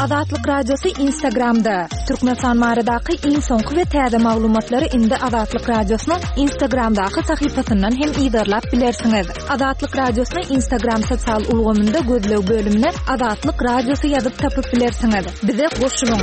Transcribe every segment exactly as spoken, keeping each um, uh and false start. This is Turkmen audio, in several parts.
Azatlyk Radiosu Instagramda. Türkmenistan maradaky iň soňky we täze maglumatlary indi Azatlyk Radiosynyň Instagramdaky sahypasyndan hem ýa-da bilersiňiz. Azatlyk Radiosynyň Instagram sosial ulgamynda gözlew bölümine Azatlyk Radiosu ýazyp tapyp bilersiňiz. Bize goşulyň.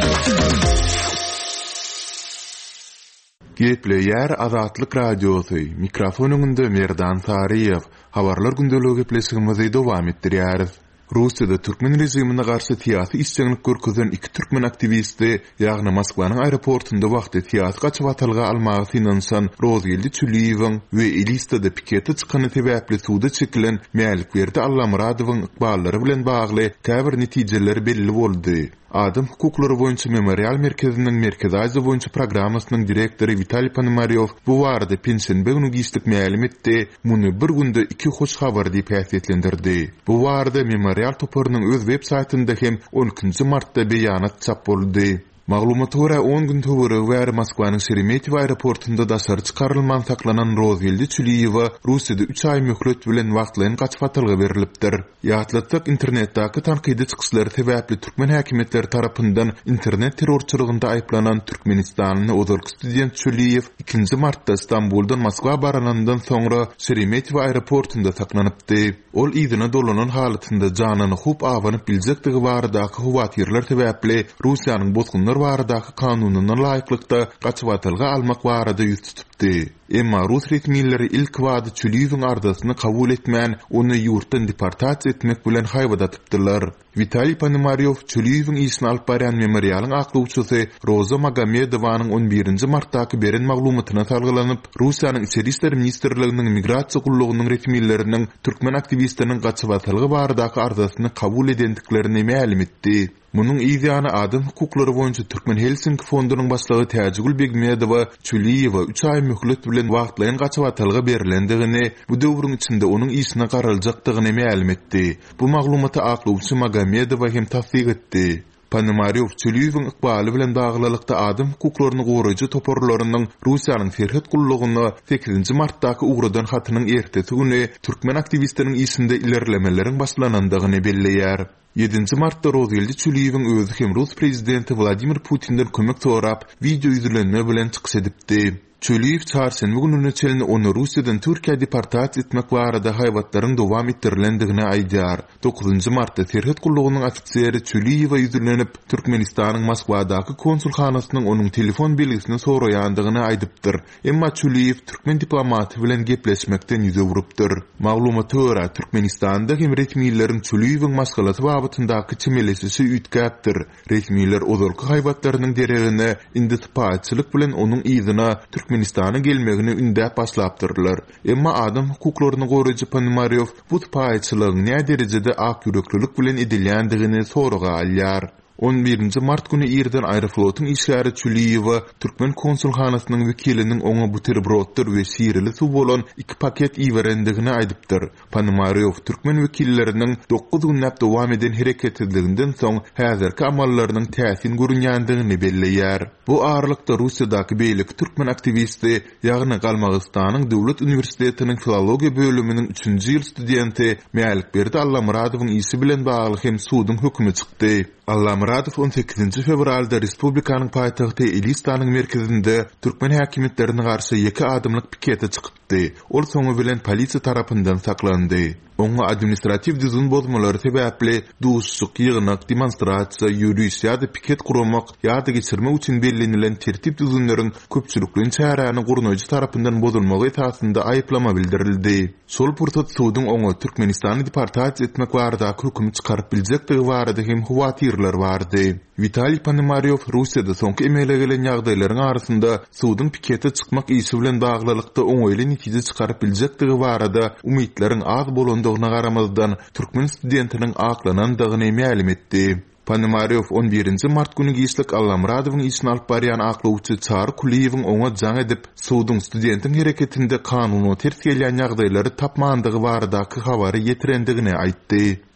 Gepleýär Azatlyk Radiosu. Mikrofonunda Merdan Sariýew. Habarlar gündeligi gepleşigimizi dowam etdirýäris. Russiýada türkmen rejimine garşy tiýasy işçilik görkezen iki türkmen aktivisti ýagny Moskwanyň aeroportunda wagty tiýasy gaçyp atylga almagy inanşan Rozgeldi Çüliýewiň we Elistada pikete çykany sebäpli suwda çekilen Mälikberdi Allamuradowyň ykballary bilen bagly käbir netijeleri belli boldy. Adam hukuklary boýunça memorial merkeziniň merkezi aýzy boýunça programmasynyň direktory Vitaliy Ponomaryow bu barada pensiýa güni giýişlik ma'lum etdi. Muny bir günde iki hoş habar diýip häsiýetlendirdi. Bu barada memorial toparynyň öz web saýtynda hem on ikinji martda beýanat çap boldy. Maglumatlara görä on gün töwere wär Moskwanyň Sheremetyew aeroportunda daşary çykarylman saklanan Rozgeldi Çüliýewa Russiýada üç ay möhlet bilen wagtlaryň gaçyp atylga berilipdir. Ýatlatdyk internetdäki tanqidi çykyşlary sebäpli türkmen häkimetleri tarapyndan internet terrorçylygynda aýplanan Türkmenistanyň ozalky student Çüliýew ikinji martda Istanbuldan Moskwa baranandan soňra Sheremetyew aeroportunda saklanypdy. Ol ýygyna dolanan halatynda janyny hup awanyp biljekdigi baradaky howatyrlar sebäpli Russiýanyň bozgunlar baradaky kanunyna laýyklykda gaçyp atylga almak barada ýüz tutupdy. Emma Rus resmiýetleri ilk wady Çüliýewiň ardasyny kabul etmän, ony ýurtdan deportasiýa etmek bilen haýbadatypdylar. Vitaliy Ponomaryow Çüliýewiň isini alyp barýan memorialyň aklawçysy Roza Magomedowanyň on birinji martdaky beren maglumatyna salgylanyp, Russiýanyň Içeri işler ministrliginiň migrasiýa gullugynyň resmiýetleriniň türkmen aktivistleriniň gaçyp atylgy baradaky ardasyny kabul edendiklerini ma'lum etdi. Munun ýa-da adam hukuklary boýunça Türkmen Helsinki fondunyň başlygy Täjigül Begmedowa Çüliýewa üç ay möhlet bilen wagtlaryň gaçyp atylga berilendigini, bu döwrüň içinde onuň isine garaljakdygyny ma'lum etdi. Bu maglumaty aklawçy Magomedowa hem tasdiq etdi. Ponomaryow Çüliýewiň ykbaly bilen baglylykda adam hukuklaryny goraýjy toparlarynyň Russiýanyň Ferhat gullugyna sekizinji martdaky ugradan hatynyň ertesi güni türkmen aktivistleriniň isinde ilerlemelerin başlanandygyny belleýär. yedinji martda Rozgeldi Çüliýewiň özü hem Rus prezidenti Vladimir Putin'den kömek sorap video ýüzlenme bilen çykyş edipdi. Çüliýew çarşamba gününe çelini onu Russiýadan Türkiýe deportasiýa etmek barada haýwatlaryň dowam ettirilendigini aýdýar. dokuzunji martda Ferhat gullugynyň ofiseri Çüliýewa ýüzlenip Türkmenistanyň Moskwadaky konsulxanasynyň onuň telefon belgisini soraýandygyny aýdypdyr. Emma Çüliýew türkmen diplomaty bilen gepleşmekden ýüze urupdyr. Maglumaty görä Türkmenistanda hem resmiýetlerin Çüliýewiň maskalaty babyndaky çemeleşisi üýtgäpdir. Resmiýetler ozalky haýwatlarynyň deregine indi spaçylyk bilen onuň ýzyna Türkmenistana gelmegini ündäp başlapdyrlar. Emma adam hukuklaryny goraýjy Ponomaryow bu paýçylygyň näme derejede ak ýüreklilik bilen edilýändigini soraga alýar. on birinji mart günü ýerden Aeroflotun işgäri Çüliýewa türkmen konsulxanasynyň wekiliniň oňa buterbrotlar we şirili suw bolan iki paket iwerendigini aýdypdyr. Ponomaryow türkmen wekilleriniň dokuz günnäp dowam eden hereketliginden soň häzirki amallarynyň täsin görünýändigini belleýär. Bu aralykda Russiýadaky beýlik türkmen aktivisti ýagny Galmagystanyň Döwlet Uniwersitetiniň filologiýa bölüminiň üçünji ýyl studenti Mälikberdi Allamuradowyň isi bilen bagly hem suwdyň hökmi çykdy. Allamuradow on sekizinji fevralda Respublikanyň paýtagty Elistanyň merkezinde türkmen häkimetlerine garşy iki adımlyk pikete çykypdy. Ol soňu bilen polisiýa tarapyndan saklandy. Oňa administrativ düzgün bozmalary sebäpli duşsyk, ýygnak, demonstrasiýa, ýürüýüş ýa-da piket gurmak ýa-da geçirmek üçin bellenýän tertip düzünleriň köpçülikliň çäräni gurnoýjy tarapyndan bozulmagy esasynda aýplama bildirildi. Şol pursat suwdyň oňa Türkmenistany deportasiýa etmek barada höküm çykaryp biljekdigi barada hem howatyrlar bardy. Vitaliy Ponomaryow Russiýada soňky emele gelen ýagdaýlaryň arasynda suwdyň pikete çykmak ýyşy bilen baglylykda oňaýly netije çykaryp biljekdigi barada umytlaryň az bolandygyna garamazdan türkmen studentiniň aklanandygyny ma'lum etdi. Ponomaryow on birinji mart günü giýişlik Allamuradowyň isini alyp barýan aklawçy Çar Kuliýewiň oňa jaň edip suwdyň studentiň hereketinde kanuny ters gelýän ýagdaýlary tapmandygy baradaky habary ýetirendigini aýtdy.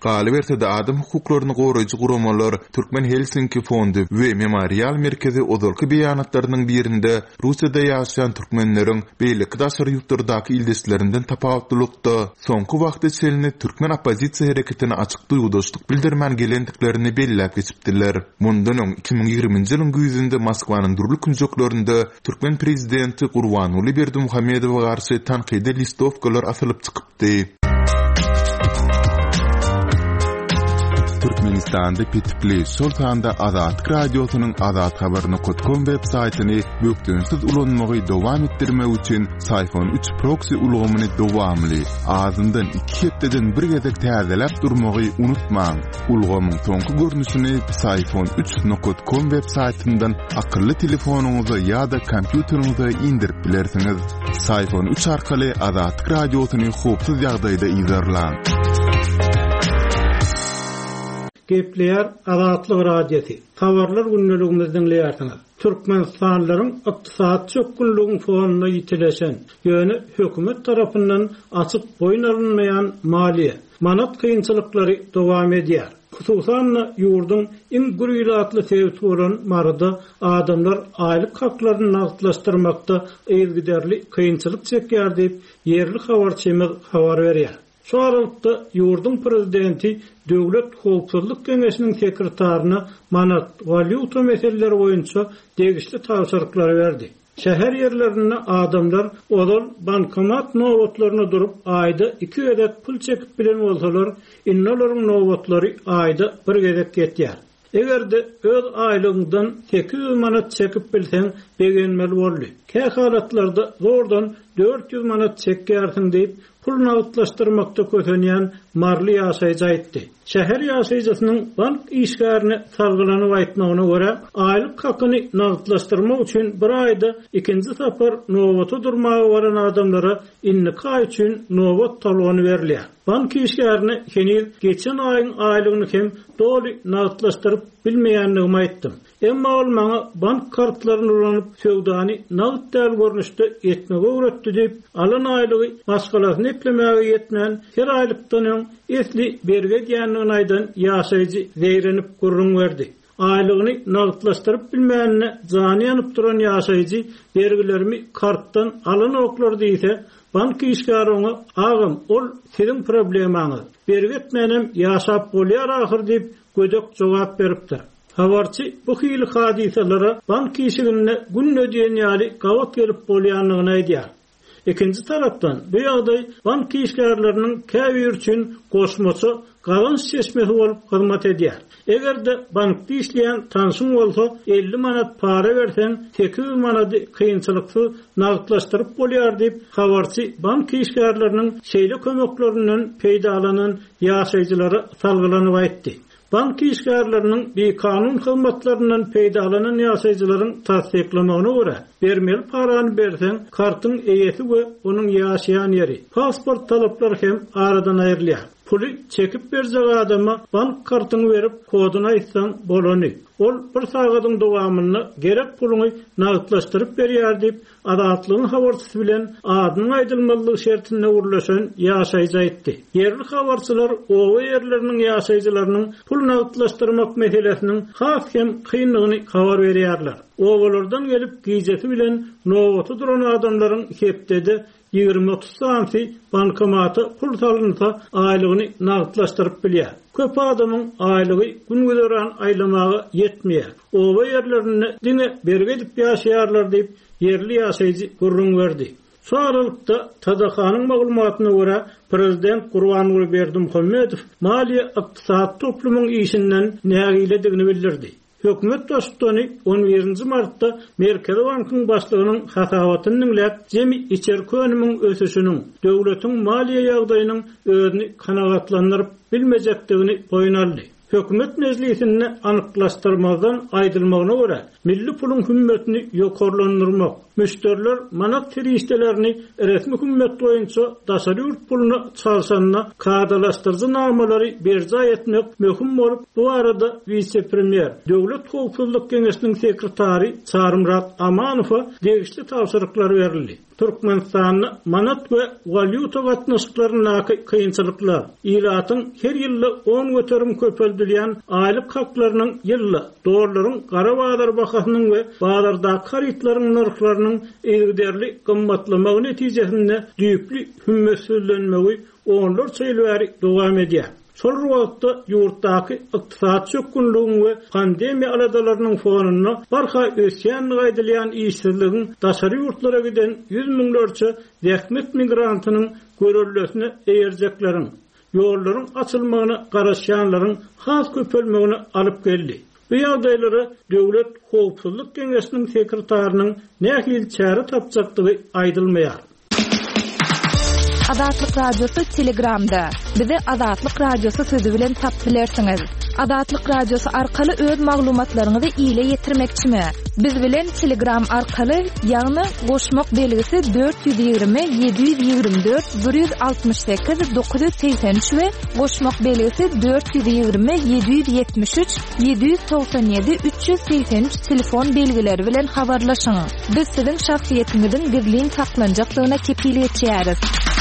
Galy berse-de adam hukuklaryny goraýjy guramalar Türkmen Helsinki fondy we Memorial merkezi ozalky beýanatlarynyň birinde Russiýada ýaşaýan türkmenleriň beýleki daşary ýurtlardaky ildestlerinden tapawutlykda soňky wagtda çelini türkmen opozisiýa hereketine açyk duýgudaşlyk bildirmän gelendiklerini belläp geçipdiler. Mundan öň iki bin ýigriminji ýylyň güýzünde Moskwanyň durly künjeklerinde türkmen prezidenti Gurbanuly Berdimuhammedowa garşy tanqide listowkalar asylyp çykypdy. Türkmenistan'da Pitipli Sultan'da Azat Radyosu'nun Azat Haberini Kotkom web saytini böktönsiz ulanmagy dowam etdirme üçin Sayfon üç proxy ulgamyny dowamly azyndan iki hepdeden bir gezek täzelep durmagy unutmaň. Ulgamyň soňky görnüşini sayfon üç nokta com web saytyndan akylly telefonuňyza ýa-da kompýuteriňize indirip bilersiňiz. Sayfon üç arkaly Azat Radyosu'ny howpsuz ýagdaýda izlerläň. Gepleýär Azatlyk radiosu. Tawarlar günneligimizden leýärsiňiz. Türkmenistanlaryň ykdysat çökünlüğüň fonuna ýitileşen, ýöne hökümet tarapyndan açyk boýun alynmaýan maliýe, manat kynçylyklary dowam edýär. Hususan ýurdun iň gürýatly sebäbi bolan marada adamlar aýlyk haklaryny nagtlaşdyrmakda eýilgiderli kynçylyk çekýär diýip ýerli habarçymyz habar berýär. Şu aralykda ýurdun prezidenti Döwlet Howpsuzlyk Keňeşiniň sekretarına manat valyuta meseleleri boýunça degişli tapşyryklar berdi. Şäher ýerlerinde adamlar odal bankomat nowatlaryna durup aýda iki gezek pul çekip bilen bolsalar, innolaryň nowatlary aýda bir gezek getýär. Egerde öz aýlygyňdan sekiz yüz manat çekip bilseň begenmeli boldy. Kä halatlarda zordan dört yüz manat çekýärsiň diýip pul nagtlaşdyrmakda kösenýän marly ýaşaýjy aýtdy. Şäher ýaşaýjysynyň bank işgärine salgylanyp aýtmagyna görä, aýlyk hakyny nagtlaşdyrmak üçin bir aýda ikinji tapar nowata durmagy bolan adamlara innika üçin nowat talony berilýär. Bank işgärine henüz geçen aýyň aýlygyny hem doly nagtlaşdyryp bilmeýänligimi aýtdym. Emma ol maňa bank kartlaryny ulanyp söwdany nagd däl görnüşde etmege öwretdi diýip alan aýlygy başgalasyny eplemäge ýetmän her aýlykdan öň esli berge diýenligini aýdan ýaşaýjy zeýrenip gurrun berdi. Aýlygyny nagdlaşdyryp bilmänine jany ýanyp duran ýaşaýjy bergilerimi kartdan alan oklar diýse, bank işgärine agam ol senin problemaňyz. Bergetmenem ýaşap bolýar ahir diýip gödek jogap beripdir. Habarçy bu hili hadiselere bank işigine gün ödeýän ýaly gawat gelip bolýanlygyny aýdýar. Ikinji tarapdan bu ýagdaý bank işgärleriniň käbir üçin goşmaça galans çeşmesi bolup hyzmat edýär. Egerde bankda işleýän tanşyň bolsa elli manat para bersen sekiz yüz manat kynçylyksy nagtlaşdyryp bolýar diýip habarçy bank işgärleriniň şeýle kömeklerinden peýdalanan ýaşaýjylara salgylanyp aýtdy. Bank işgärleriniň bir kanun hyzmatlarynyň peýdalanan ýaşaýjylaryň tasdiklamagyna görä, bermeli parany bersen kartyň eýesi we onuň ýaşaýan ýeri, pasport talaplary hem aradan aýrylýar. Puli çekip berjek adama bank kartyny berip koduny aýtsaň bolany. Ol bir sagatyň dowamyny gerek puluny nagtlaşdyryp berýär diýip adatlygyň habarçysy bilen adynyň aýdylmalylygy şertine urlaşan ýaşaýjy aýtdy. Yerli habarçylar owa ýerleriniň ýaşaýjylarynyň pul nagtlaşdyrmak meselesiniň has hem kynlygyny habar berýärler. Owalardan gelip giýjesi bilen nowaty duran adamlaryň hepdede ýigirmi otuz santy bankomaty pul salynsa aýlygyny nagtlaşdyryp bilýär. Köp adamyň aýlygy gün gören aýlamagy ýetmeýär. Owa ýerlerini diňe bergedip ýaşaýarlar diýip yerli ýaşaýjy gurrun berdi. Şu aralykda Tadakanyň maglumatyna görä Prezident Gurbanuly Berdimuhammedow maliýe ykdysat toplumyň işinden nägiledigini bildirdi. Hökümet dostluğunu on birinji martda Merkezi Bankyň başlygynyň hasabatyny dinläp, jemi içerki önümiň ösüşiniň, döwletiň maliýe ýagdaýynyň özüni kanagatlandyryp bilmejekdigini boýun aldy. Hökümet meclisini anyklaşdyrmadan aýdylmagyna görä, milli pulun hümmetini ýokarlandyrmak, müşteriler manat tirişdelerini resmi hümmet boýunça daşary ýurt puluna çalsanyna kadalaşdyrjy namalary berja etmek möhüm bolup, bu arada vice-premier, Döwlet Howpsuzlyk Keňeşiniň sekretary Çarymrat Amanowa degişli tapşyryklar berildi. Türkmenistanyny manat we valyuta gatnaşyklaryna kynçylyklar, ýylatyň her ýyly on göterim köpeldilen aýlyk haklarynyň ýyly dolarlaryň gara bazar bahasynyň we bazarda karitlaryň narhlarynyň egderli gymmatlamagy netijesinde düýpli hümmesellenmegi onlar çeýlbäri dowam edýär. Şol wagtda ýurtdaky ykdysat çökünlügiň we pandemiýa aladalarynyň fonuna barha ösýän gaýdylýan işsizligiň daşary ýurtlara giden yüz miňlerçe zähmet migrantynyň görüllesine eýerjekleriň, ýollaryň açylmagyna garaşýanlaryň has köpelmegine alyp geldi. Bu ýagdaýlary Döwlet Howpsuzlyk Geňeşiniň sekretarynyň nähil çäre tapjakdygy aýdylmaýar. Azatlyk radiosu Telegramda. Bizi Azatlyk radiosu sözü bilen tapbilersiňiz. Azatlyk radiosu arkaly öz maglumatlaryňyzy ýyla ýetirmekçimi? Biz bilen Telegram arkaly ýagny goşmak belgisi dört yüz ýygrimi yedi yüz ýygrimi dört bir yüz altymyş sekiz dokuz yüz seksen üç we goşmak belgisi dört yüz ýygrimi yedi yüz ýetmiş üç yedi yüz doksan ýedi üç yüz seksen üç telefon belgileri bilen habarlaşyň. Biz siziň şahsiýetiňiziň gizlin saklanjaklygyna kepillik etýäris.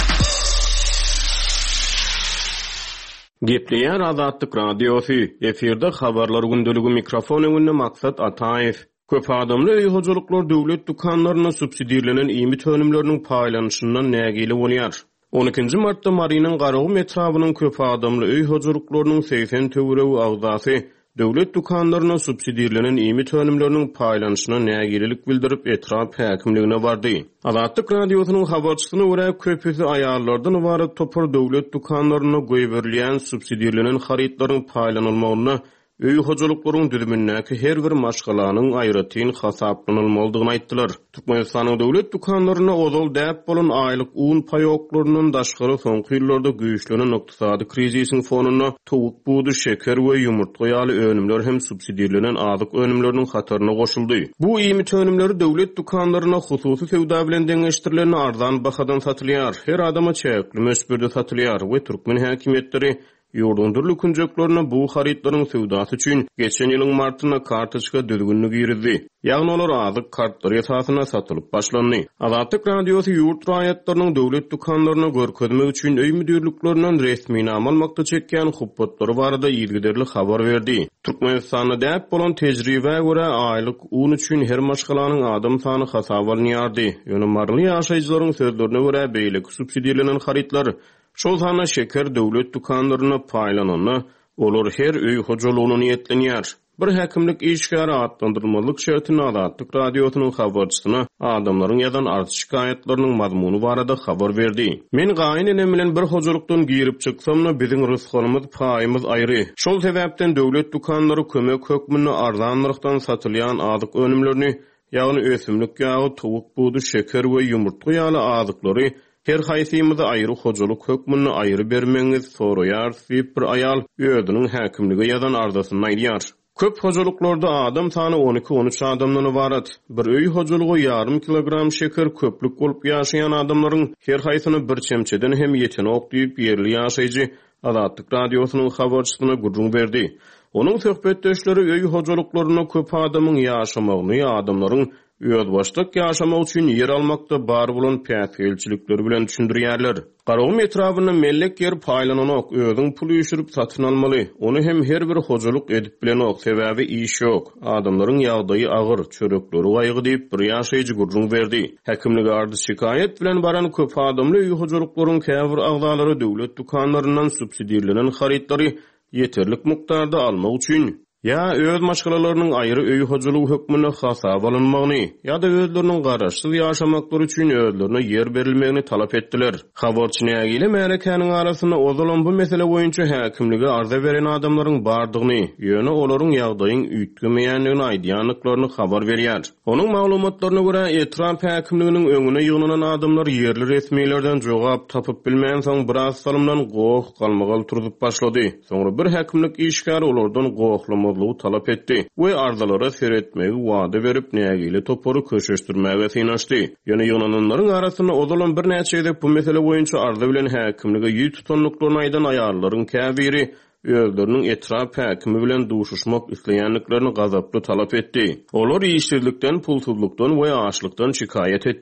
Gepleýär Azatlyk radiosu. Eferde habarlar gündöligi mikrofon öňünde maksat Ataýew. Köp adamly öýhojelyklar döwlet dukanlaryna subsidiýalenen iýmit önümleriniň paýlanyşyndan nägili bolýar. on ikinji martda Marynyň garagy metrawynyň köp adamly öýhojelyklarynyň seksen töweregi agzasy döwlet dukanlaryna subsidiýalenen iýmit önümleriniň paýlanyşyna nägililik bildirip etrap häkimligine bardy. Azatlyk radiosynyň habarçysyna görä köpüsi aýallardan ibaret topar döwlet dukanlaryna goýberilýän subsidiýalenen haritlaryň paýlanylmagyna öýhojelyklaryň düzümindäki her bir maşgalanyň aýratyn hasaplanylmalydygyny aýtdylar. Türkmenistanyň döwlet dukanlaryna ozal däp bolan aýlyk un paýoklarynyň daşgary soňky ýyllarda güýçlenen ykdysady krizisiň fonuna towuk buğdy, şeker we ýumurtga ýaly önümler hem subsidiýalenen azyk önümleriniň hataryna goşuldy. Bu iýmit önümleri döwlet dukanlaryna hususy sewda bilen deňeşdirilen arzan bahadan satylýar. Her adama çäkli mösberde satylýar we türkmen häkimetleri ýurdun durly künjeklerini bu haritlaryň sewdasy üçin geçen ýylyň martyna kartoçka düzgünligi ýerdi. Ýagny olar azyk kartlar esasyna satylyp başlandy. Azatlyk radiosu ýurt raýatlarynyň döwlet dukanlaryna görkezmek üçin öý müdürliklerinden resmi nam almakda çekýän huppatlary barada ýylgyderli habar berdi. Türkmenistanda däp bolan tejribe görä aýlyk un üçin her maşgalanyň adam sany hasap alınýardy. Ýöne marly ýaşaýjylaryň sözlerine görä beýlik subsidiýalenen haritlar şol sana şeker döwlet dukanlaryna paýlananyny olar her öý hojalygyny niýetlenýär. Bir häkimlik işgäri atlandyrmalyk şertini Azatlyk radiosynyň habarçysyna adamlaryň ýazan arz şikaýetleriniň mazmuny barada habar berdi. Men gaýnynem bilen bir hojalykdan girip çyksam-da biziň rysgalymyz, paýymyz aýry. Şol sebäpden döwlet dukanlary kömek hökmüne arzanlykdan satylýan azyk önümlerini, ýagny ösümlik ýagy, towuk buğdy, şeker we ýumurtga ýaly azyklary her haýsymyza aýry hojalyk hökmüne aýry bermeňiz soraýar diýip bir aýal öýüdüniň häkimlige ýazan arzasyny aýdýar. Köp hojalyklarda adam sany on iki on üç adamdan ibaret. Bir öý hojalygy yarım kilogram şeker köplük bolup ýaşaýan adamlaryň her haýsyny bir çemçeden hem ýetene okdyp ýerli ýaşaýjy Azatlyk radiosynyň habarçysyna gurrun berdi. Onuň söhbetdeşleri öý hojalyklaryna köp adamyň ýaşamagyny, adamlaryň öýd başlyk ýaşamak üçin yer almakda bar bolan päsgelçilikleri bilen düşündirýärler. Garagy metrawyny mellek yer paýlananyk öýdüň puly ýüşürip satyn almaly. Onu hem her bir hojalyk edip bilenok, sebäbi iş ýok. Adamlaryň ýagdaýy agyr, çörekleri gaýgy diýip bir ýaşaýjy gurrun berdi. Häkimlige ardy şikaýet bilen baran köp adamly öý hojalyklaryň käbir agdalary döwlet dukanlaryndan subsidiýalenen haritlary ýeterlik miktarda almak üçin ya öz maşgalalarynyň aýry öý hojalygy hökmüne hasap alınmagyny ýa-da özleriniň garaşsyz ýaşamaklary üçin özlerine yer berilmegini talap etdiler. Habarçy nägile märekäniň arasyna ozalan bu mesele boýunça häkimlige arza beren adamlaryň bardygyny, ýöne olaryň ýagdaýyň üýtgemeýänligini aýdýanlyklaryny habar berýär. Onuň maglumatlaryna görä etrap häkimliginiň öňüne ýygnanan adamlar ýerli resmiýetlerden jogap tapyp bilmän soň biraz salymdan goýup galmagal turup başlady. Soňra bir häkimlik işgäri olardan goýuklama talap etdi we arzalara seretmegi wada berip nägili toporu köşeşdirmäge synaşdy. Ýöne ýonananlaryň arasyna ozalan bir näçe edip bu mesele boýunça arza bilen häkimlige ýüz tutanlyklaryny aýdan aýallaryň käbiri özleriniň etrap häkimi bilen duşuşmak isleýänliklerini gazaply talap etdi. Olar işsizlikden, pulsuzlukdan we açlykdan şikaýet etdi.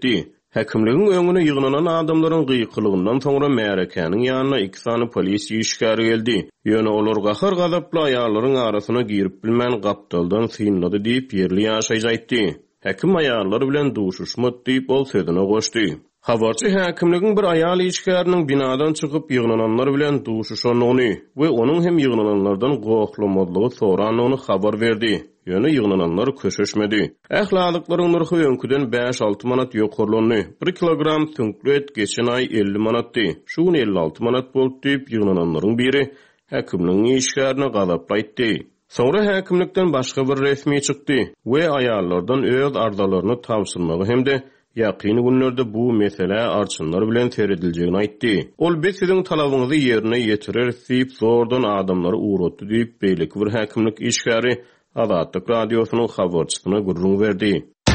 Häkimligiň öňüne ýygnanan adamlaryň gıýkylygyndan soňra märekäniň ýanyna iki sany polis işgäri geldi. Ýöne olar gahar gazaply aýallaryň arasyna girip bilmän gapdaldan synlady diýip ýerli ýaşaýjaytdy. Häkim aýallar bilen duşuşmat diýip ol sözüne goşdy. Habarçy häkimligiň bir aýal işgäriniň binadan çykyp ýygnananlar bilen duşuşanyny we onuň hem ýygnananlardan goklamadlygy soranyny habar berdi. Ýöne ýygnananlar köşeşmedi. Ählalyklaryň narhy öňküden beş alty manat ýokurlandy. bir kilogram tüňklü et geçen ay elli manatdy. Şuň elli alty manat bolup diýip ýygnananlaryň biri häkimligiň işgärine gazaplaytdy. Sonra häkimlikden başga bir resmi çykdy we aýallardan öz ardalaryny tapşyrmagy hemde ýaqyny günlerde bu mesele arçynlar bilen serediljeğini aýtdy. Ol biz siziň talabyňyzy ýerine ýetirer diýip zordan adamlary uğratdy diýip beýleki bir häkimlik işgäri Azatlyk radiosynyň habarçysyna gurrun berdi.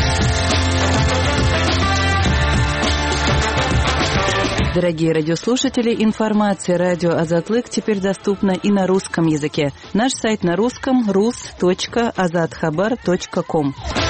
Дорогие радиослушатели, информация радио «Азатлык» теперь доступна и на русском языке. Наш сайт на русском — рус точка азатхабар точка ком.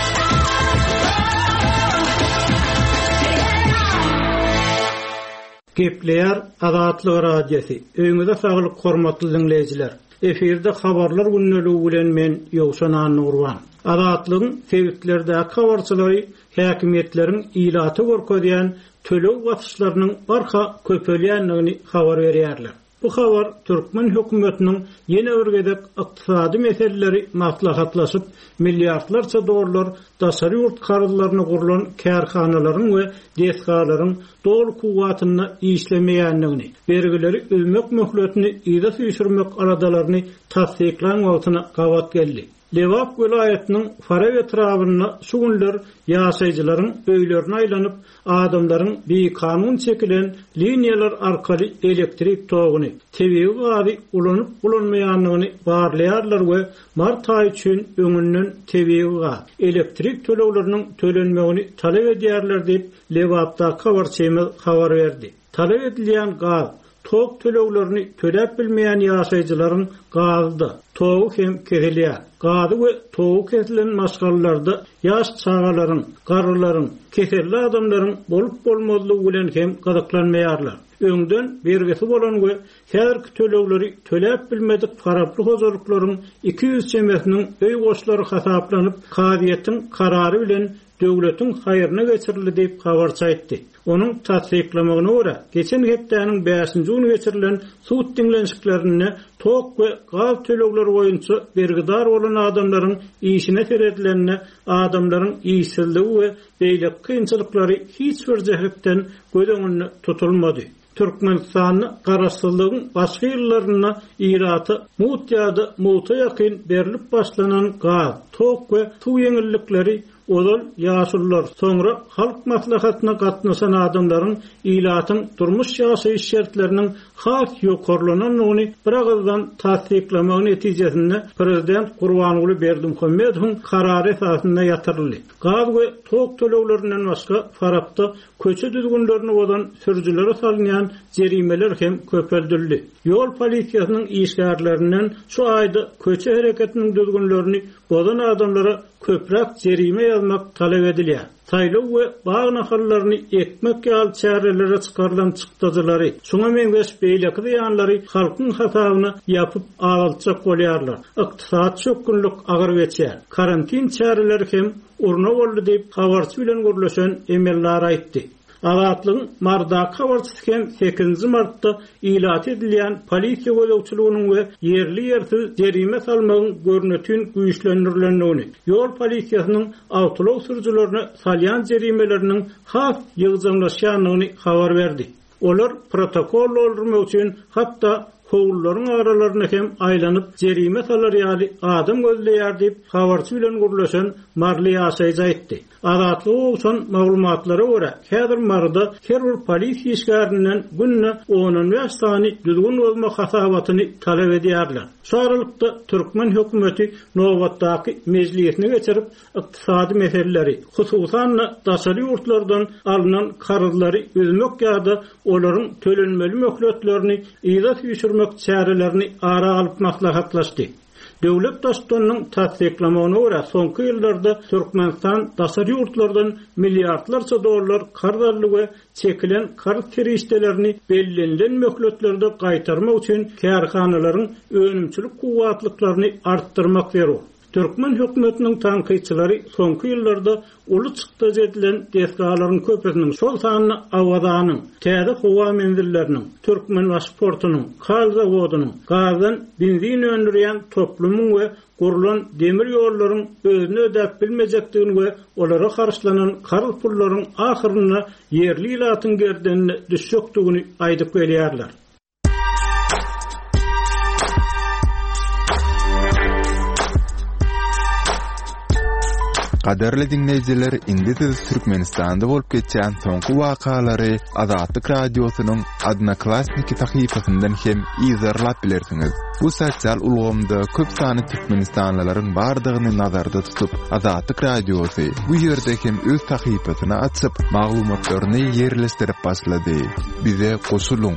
Gepleýär Azatlyk radiosy. Öňüňizde saglyk hormatly dinleýijiler. Efirde habarlar günneligi bilen men Ýowşan Nurwan. Azatlygyň sewitlerdäki habarçylary häkimetleriň ilaty gorkodýan tölew wasyşlarynyň arka köpelýänligini habar berýärler. Bu habar Türkmen hökümetiniň ýene bir gedek ykdysady meseleleri maslahatlaşyp milliardlarça dollar daşary ýurt kararlaryny gurulan kärhanalaryň we desgalaryň dol kuwatyny işlemeýänligini, bergileri ölmek möhletini ýa-da süýşürmek aradalaryny tasdiklanmagyna gawat geldi. Lewap vilayetiniň Fara etrawyna şu günler ýaşaýjylaryň öýlerine aýlanyp adamlaryň bir kanun çekilen liniýalar arkaly elektrik togyny tebiği gazy ulanyp ulanmaýanlygyny barlaýarlar we mart aýy üçin öňünden tebiği gazy elektrik төлewleriniň tölenmegini talep edýärler diýip Lewapda habarçymyz habar berdi. Talep edilýän gaz tok төлewlerini töläp bilmeýän ýaşaýjylaryň gazyda togu hem kesilýär. Gazy we togu kesilen maşgallarda ýaş çağalaryň, garrylaryň, keserli adamlaryň bolup bolmazlygy bilen hem gazaplanmaýarlar. Öňden bergisi bolan we her төлewleri töläp bilmedik faraply hozurlyklaryň iki ýüz çemesiniň öý goşlary hasaplanyp kadiýetiň karary bilen döwletiň haýyryna geçirildi diýip habarçy aýtdy. Onuň tasdiklamagyna görä, geçen hepdäniň beşinji güni geçirilen suud diňlenşiklerine tok we gaz төлewleri boýunça bergidar bolan adamlaryň işine seredilenine adamlaryň işsizligi we beýlek kynçylyklary hiç bir jähetden göz öňünde tutulmady. Türkmenistanyň garaşsyzlygyň başga ýerlerine ýeraty mutýada muta ýakyn berilip başlanan gaz, tok we suw ýeňillikleri Olal ýaşurlar soňra halk maslahatyna gatnaşan adamlaryň ilatyň durmuş ýaşaýyş şertleriniň has ýokurlananyny bir agzdan tasdiklamagy netijesinde prezident Gurbanuly Berdimuhammedowyň karary esasynda ýatyryldy. Gaz we tok төлewlerinden başga farapda köçe düzgünlerini bolan sürüjilere salynýan jerimeler hem köpeldildi. Ýol polisiýasynyň işgärlerinden şu aýda köçe hereketiniň düzgünlerini bolan adamlara köprek jerime yazmak talep edilýär. Saýlaw we baý nahallaryny ekmek ýaly çärelere çykarylan çykdyjylary, şoňa meňzeş beýleki ýanlary halkyň hasabyna ýapyp alçak bolýarlar. Ykdysat çökünlük agyr geçýär. Karantin çäreleri hem urna boldy diýip habarçy bilen görleşen emeller aýtdy. Azatlygyň mardaky habarçysy hem sekizinji martda ilat edilýän polisiýa gözegçiliginiň we ýerli ýersiz jerime salmagyň görnetini güýçlendirilýändigini, ýol polisiýasynyň awtolow sürüjilerine salýan jerimeleriniň has ýygyjanlaşýanlygyny habar berdi. Olar protokol öldürmek üçin hatda howlullaryň aralaryna hem aýlanyp jerime salar ýaly adam gözleýär diýip habarçy bilen gurlaşan marly ýaşaýjy aýtdy. Azatlyk olsun maglumatlara görä, häzir marda her bir polisiýa işgärininden günne on beş sany düzgün bolma hasabatyny talep edýärler. Şu aralykda Türkmen hökümeti nowatdaky meclisine geçirip ykdysady meseleleri, hususan daşary ýurtlardan alynan kararlary üzmek ýa-da olaryň tölenmeli möhletlerini ýa-da süýşürmek etmek çärelerini ara alıp maslahatlaşdy. Döwlet dostlarynyň tasdiklamagyna görä soňky ýyllarda Türkmenistan daşary ýurtlardan milliardlarça dollar kardarlygy çekilen kar kirişdelerini bellenlen möhletlerde gaýtarmak üçin kärhanalaryň önümçilik kuwatlyklaryny artdyrmak zerur. Türkmen hökümetiniň tanqyçylary soňky ýyllarda uly çykda edilen desgalaryň köpüsiniň şol sanyny awazanyň, täze howa menzilleriniň, Türkmen pasportunyň, kal zawodunyň, gazdan benzin öndürýän toplumyň we gurulan demir ýollaryň özüne ödäp bilmejekdigini we olara garşylanan karl pullaryň ahyryna yerli ilatyň gerdenine düşükdigini aýdyp gelýärler. Qadarly dinleyijiler, indi siz Türkmenistanda bolup geçen soňky wakalary Azatlyk radiosynyň Adnaklassniki tahypasyndan hem izarlap bilersiňiz. Bu sosial ulgamda köp sany Türkmenistanlylaryň bardygyny nazarda tutup, Azatlyk radiosy bu ýerde hem öz tahypasyny açyp, maglumatlaryny ýerleşdirip başlady. Bize goşulyň.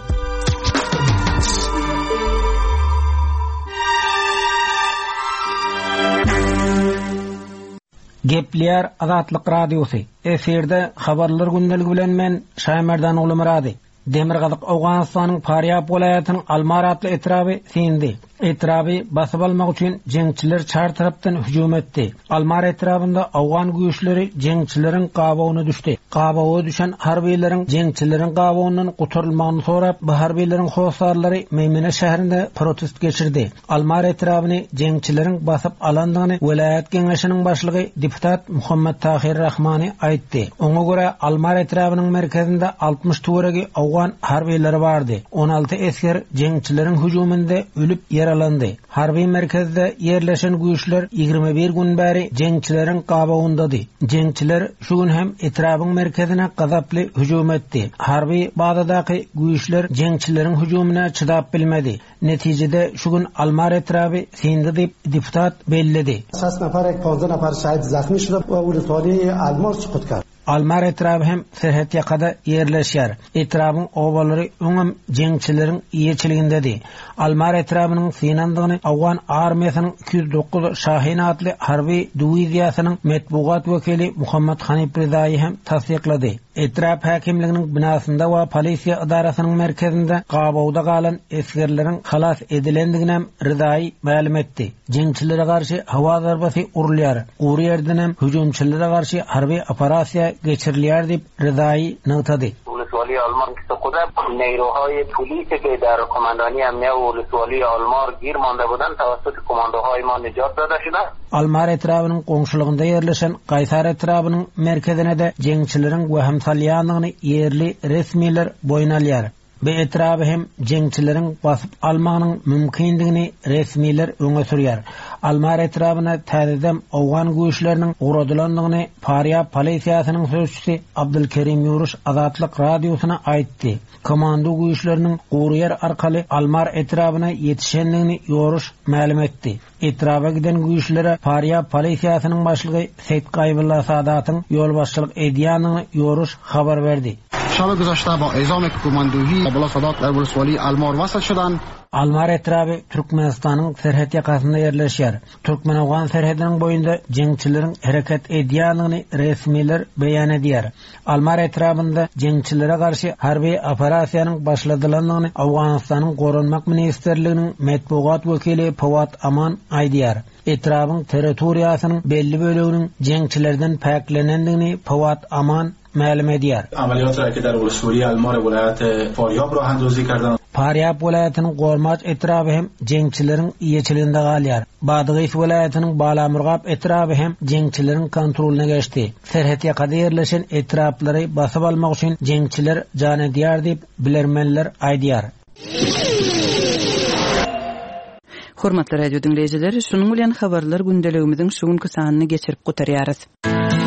Gepler Azatlyk radiosy. Eferde habarlar gündəligi bilen men Şaýmerdan oğlu Murady. Demirgazyk Awganystanyň Faryab welaýatynyň Almar atly etraby sindi. Etraby basyp almak üçin jeňçiler çar tarapdan hüjum etdi. Almar etrabynda Awgan güýçleri jeňçileriň gabawyna düşdi. Gabawy düşen harbiýlerin jeňçileriň gabawynyň guturulmagyny sorap, bu harbiýlerin howsarlary Meýmene şäherinde protest geçirdi. Almar etrabyny jeňçileriň basyp alandygyny welaýat geňeşiniň başlygy deputat Muhammed Tahir Rahmany aýtdy. Oňa görä Almar etrabynyň merkezinde altmış töweregi Awgan harbiýleri bardy. on alty esker jeňçileriň hüjumynda ölüp yaralandy. Harbiy merkezde yerleşen güýçler ýygrima bir gün bäri jeňçileriň gabawyndady. Jeňçiler şu gün hem etrabyň merkezine gazaply hüjum etdi. Harbiy bazadaky güýçler jeňçileriň hüjumuna çydap bilmedi. Netijede şu gün Almar etraby sindi diýip deputat bellidi. شصت نفر یک پانزده نفر شهید زخمی شده و ولسوالی المار سقوط کرد. Almar etrabı hem serhet yakada yerleşýär. Etrabın obalary öňüm jeňçileriň iýeçiligindedi. Almar etrabının synandygyny Awgan armiýasynyň iki yüz dokuz Şahin atly harbi diwiziýasynyň metbugat wekili Muhammed Hanip Rizaý hem tasdiklady. Etrap häkimliginiň binasynda we polisiýa idarasynyň merkezinde gabawda galan eskerleriň halas edilendigini hem Rizaý ma'lum etdi. Jeňçilere garşy hawa zarbasy urulýar. Ury ýerden hem hüjumçylere garşy harbi operasiýa geçirilýär diýip Rizaý nagtady. ولسوالی آلمان که سقوط نیروهای پلیسی که در کماندانی امنیه و ولسوالی آلمان گیر مانده بودند توسط کماندوهای ما نجات داده شده. Almar etrabının qoňşulygynda ýerleşen Gaýsar etrabının merkezine de jeňçileriň we hemsalýanlygyny yerli resmiler boyun alýar. Bu etrabı hem jeňçileriň basyp almagynyň mümkindigini resmiler öňe sürýär. Almar etrabına täzeden Awgan güýçleriniň uradylandygyny Faryab polisiýasynyň sözçüsi Abdulkerim Ýuruş Azatlyk radiosyna aýtdy. Komando güýçleriniň Guryer arkaly Almar etrabyna ýetişendigini Ýuruş ma'lum etdi. Etraba giden güýçlere Faryab polisiýasynyň başlygy Seyit Gaýbulla Sadatyň ýolbaşçylyk edýändigini Ýuruş habar berdi. شب گذشته با اعزام کماندویی ابوالله سادات در ولسوالی المار وصل شدند. Almar etrabı Türkmenistanyň serhet ýakasynda ýerleşýär. Türkmen-Awgan serhediniň boýunda jeňçileriň hereket edýändigini resmiler beýan edýär. Almar etrabynda jeňçilere garşy harbi operasiýanyň başladylandygyny Awganystanyň Gorunmak ministrliginiň metbugat wekili Powat Aman aýdýar. Etrabyň territoriýasynyň belli böleginiň jeňçilerden päklenendigini Powat Aman ma'lum edýär. Ameliyat ra ki dar ولسوالی المار ولایت فاریاب rah andozی kardand. Faryab welaýatynyň Gormaç etraby hem jeňçileriň iýeçiliginde galýar. Badygyş welaýatynyň Balamurgap etraby hem jeňçileriň kontrolyna geçdi. Serhet ýakada ýerleşen etraplary basyp almak üçin jeňçiler jan edýär diýip bilermenler aýdýar. Hormatly radio dinleyijiler, şunuň bilen habarlar gündeligimiziň şu günkü sanyny geçirip gutarýarys.